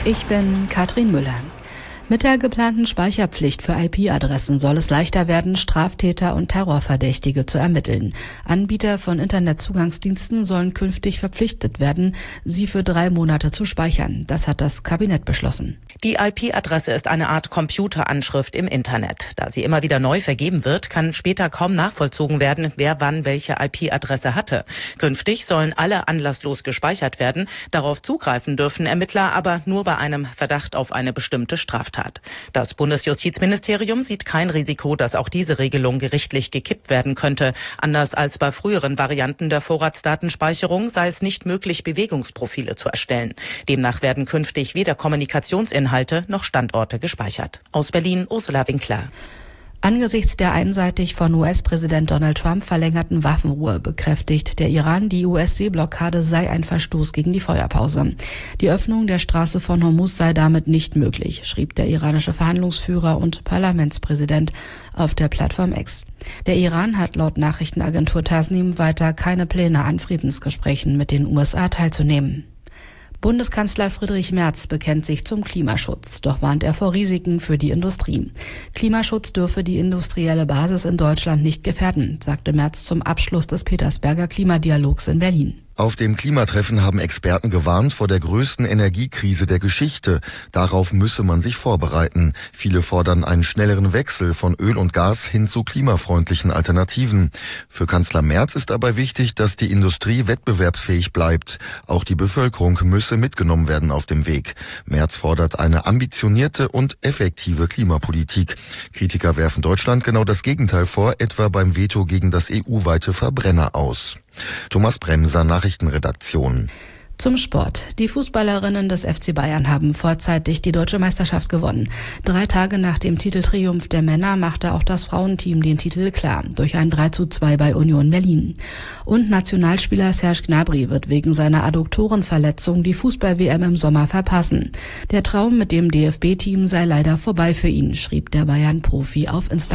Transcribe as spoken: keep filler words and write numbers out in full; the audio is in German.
Ich bin Katrin Müller. Mit der geplanten Speicherpflicht für I P-Adressen soll es leichter werden, Straftäter und Terrorverdächtige zu ermitteln. Anbieter von Internetzugangsdiensten sollen künftig verpflichtet werden, sie für drei Monate zu speichern. Das hat das Kabinett beschlossen. Die I P-Adresse ist eine Art Computeranschrift im Internet. Da sie immer wieder neu vergeben wird, kann später kaum nachvollzogen werden, wer wann welche I P-Adresse hatte. Künftig sollen alle anlasslos gespeichert werden. Darauf zugreifen dürfen Ermittler aber nur bei einem Verdacht auf eine bestimmte Straftat. Das Bundesjustizministerium sieht kein Risiko, dass auch diese Regelung gerichtlich gekippt werden könnte. Anders als bei früheren Varianten der Vorratsdatenspeicherung sei es nicht möglich, Bewegungsprofile zu erstellen. Demnach werden künftig weder Kommunikationsinhalte noch Standorte gespeichert. Aus Berlin, Ursula Winkler. Angesichts der einseitig von U S-Präsident Donald Trump verlängerten Waffenruhe bekräftigt der Iran, die U S-Seeblockade sei ein Verstoß gegen die Feuerpause. Die Öffnung der Straße von Hormuz sei damit nicht möglich, schrieb der iranische Verhandlungsführer und Parlamentspräsident auf der Plattform X. Der Iran hat laut Nachrichtenagentur Tasnim weiter keine Pläne, an Friedensgesprächen mit den U S A teilzunehmen. Bundeskanzler Friedrich Merz bekennt sich zum Klimaschutz, doch warnt er vor Risiken für die Industrie. Klimaschutz dürfe die industrielle Basis in Deutschland nicht gefährden, sagte Merz zum Abschluss des Petersberger Klimadialogs in Berlin. Auf dem Klimatreffen haben Experten gewarnt vor der größten Energiekrise der Geschichte. Darauf müsse man sich vorbereiten. Viele fordern einen schnelleren Wechsel von Öl und Gas hin zu klimafreundlichen Alternativen. Für Kanzler Merz ist dabei wichtig, dass die Industrie wettbewerbsfähig bleibt. Auch die Bevölkerung müsse mitgenommen werden auf dem Weg. Merz fordert eine ambitionierte und effektive Klimapolitik. Kritiker werfen Deutschland genau das Gegenteil vor, etwa beim Veto gegen das E U-weite Verbrenner aus. Thomas Bremser, Nachrichtenredaktion. Zum Sport. Die Fußballerinnen des F C Bayern haben vorzeitig die deutsche Meisterschaft gewonnen. Drei Tage nach dem Titeltriumph der Männer machte auch das Frauenteam den Titel klar, durch ein drei zu zwei bei Union Berlin. Und Nationalspieler Serge Gnabry wird wegen seiner Adduktorenverletzung die Fußball-W M im Sommer verpassen. Der Traum mit dem D F B-Team sei leider vorbei für ihn, schrieb der Bayern-Profi auf Instagram.